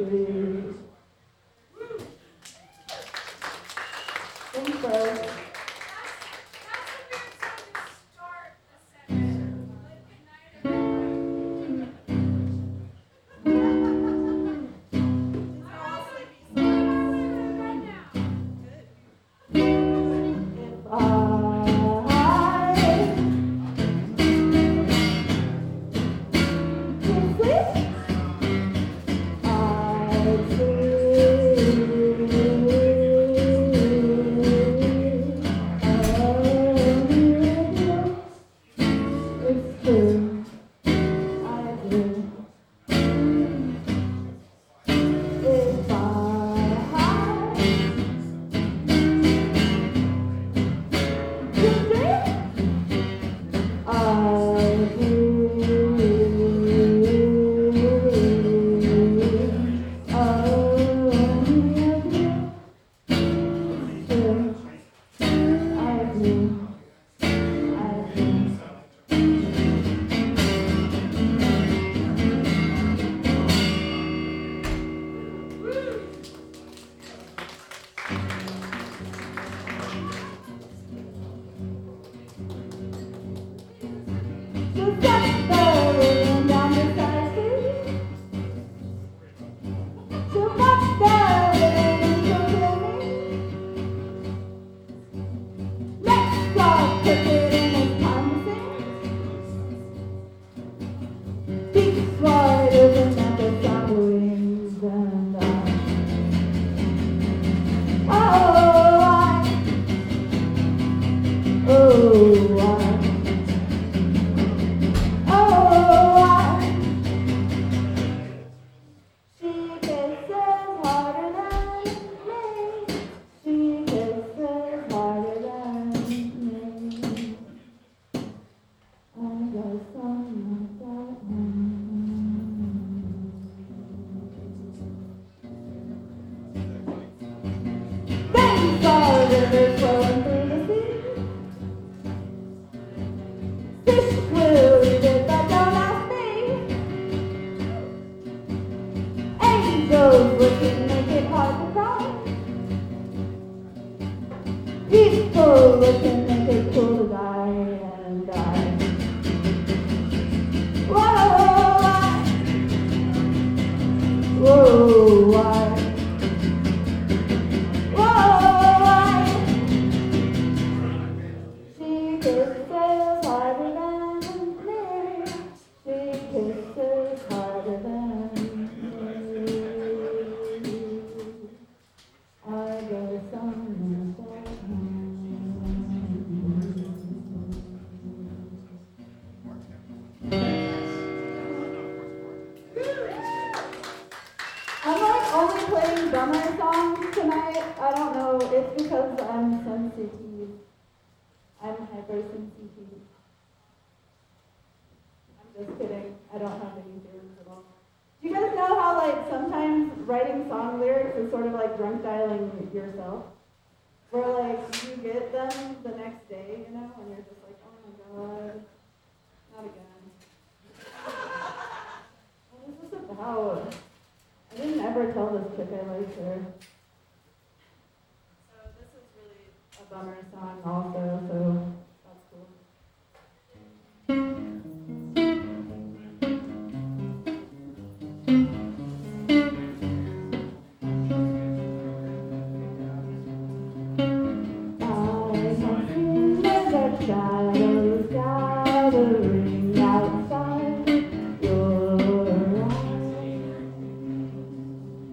street. Thanks, bro.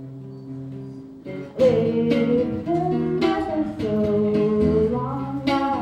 We've been never so long now.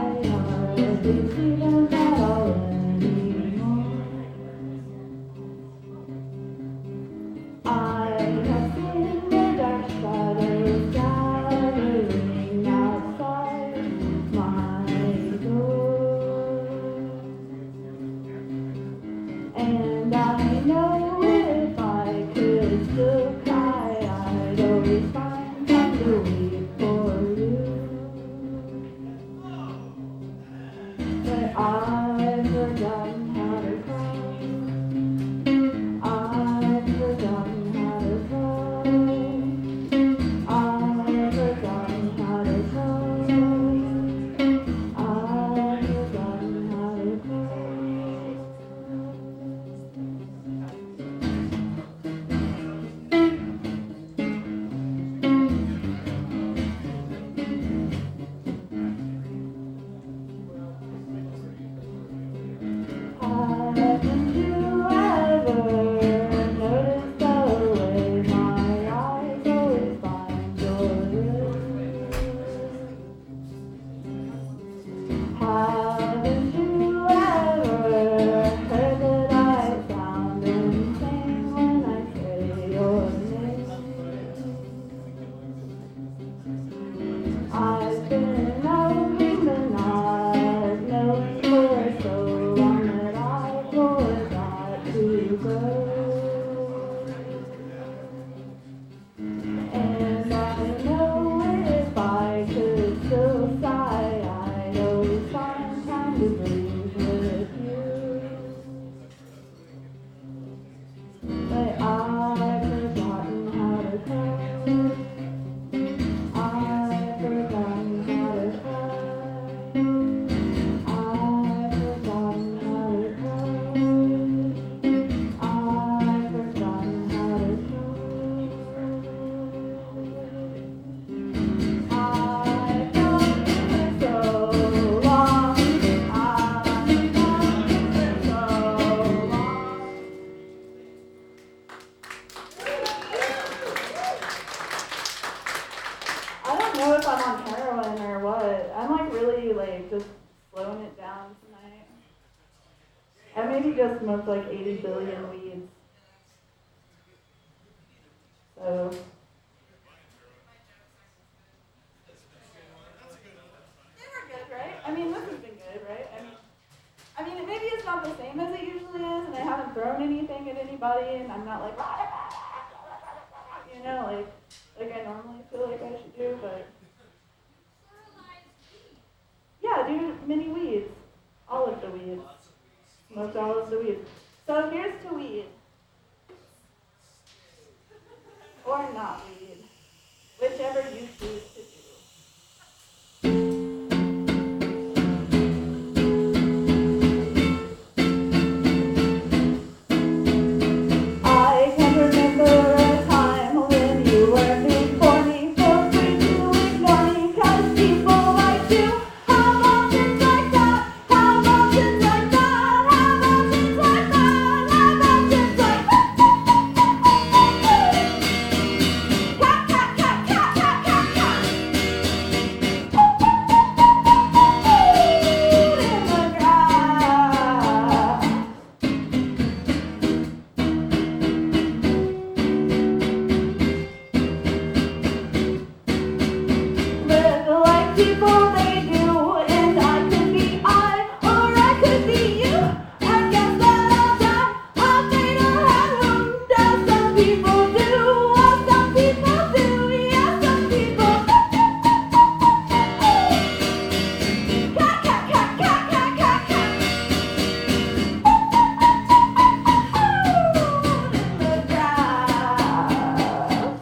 America smoked like 80 billion weeds. So. They were good, right? I mean, this has been good, right? I mean, maybe it's not the same as it usually is, and I haven't thrown anything at anybody, and I'm not like, you know, like I normally feel like I should do, but. Yeah, do mini weeds. All of the weeds. Smoked all of the weeds. So here's to weed. Or not weed. Whichever you choose to do. I can remember a time when you were before me, feel free to ignore me, 'cause people like you have options like that, have options like that, have options like that, have options like that. Cat, cat, cat, cat, cat, cat, cat. Food in the grass. Live like people they do, and I could be or I could be you. I guess that I'll die, I'll fade or have wound, as some people do, as some people do, yeah, some people. Cat, cat, cat, cat, cat, cat, cat. Food in the grass.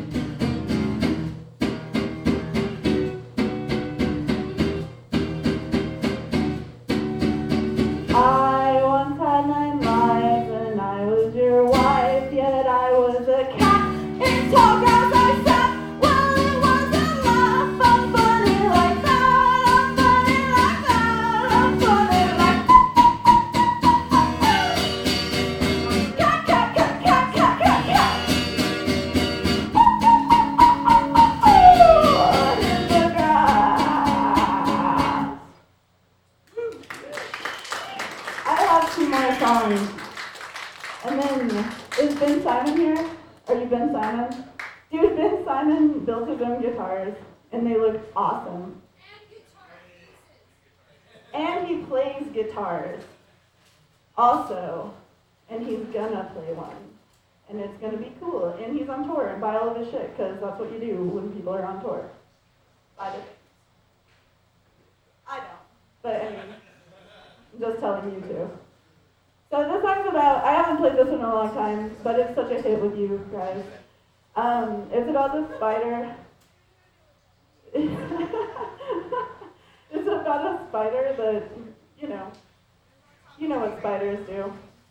I once had 9 lives and I was your wife, yet I was a cat in tall grass I sat. Well, it wasn't life, I'm funny like that, I'm funny like that, I'm funny like cat, cat, cat, cat, cat, cat, cat. Food in the grass. I have 2 more songs. And then, is Ben Simon here? Are you Ben Simon? Dude, Ben Simon built his own guitars, and they look awesome. And he plays guitars. Also. And he's gonna play one. And it's gonna be cool. And he's on tour, and buy all of his shit, because that's what you do when people are on tour. Buy the things. I don't. But I mean, I'm just telling you to. So this song's about, I haven't played this in a long time, but it's such a hit with you guys. It's about this spider. It's about a spider that, you know what spiders do.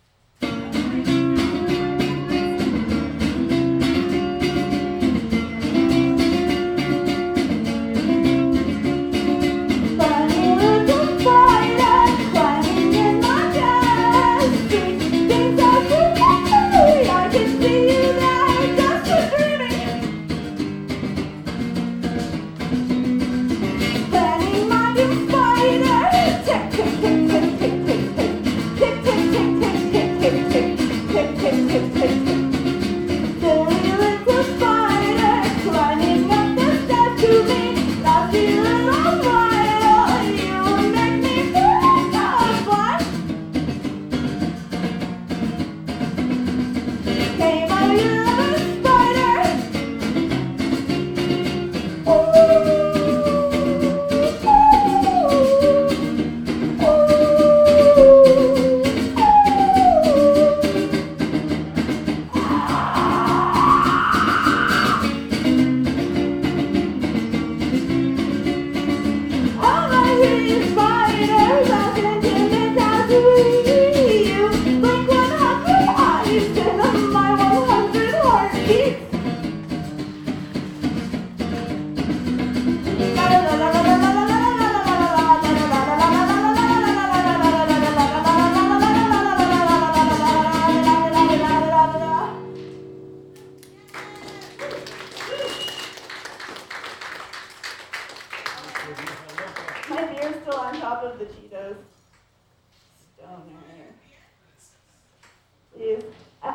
Funny little spider climbing in my chest. Sweet things are too scary. I can see you there just for dreaming. Planning my new spider. Tick, tick, tick, tick, tick, tick, tick, tick, tick, tick, tick,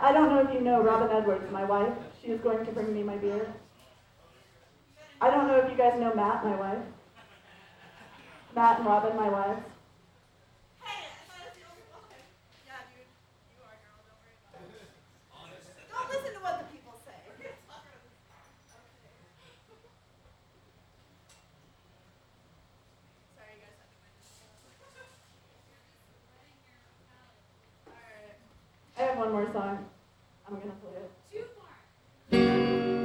I don't know if you know Robin Edwards, my wife. She is going to bring me my beer. I don't know if you guys know Matt, my wife. Matt and Robin, my wives. Hey, I thought I was the only one. Yeah, dude, you are, girl. Don't worry about it. Don't listen to what the people say. Okay. Sorry, you guys had to witness. Alright. I have one more song. I'm going to play it. Two more.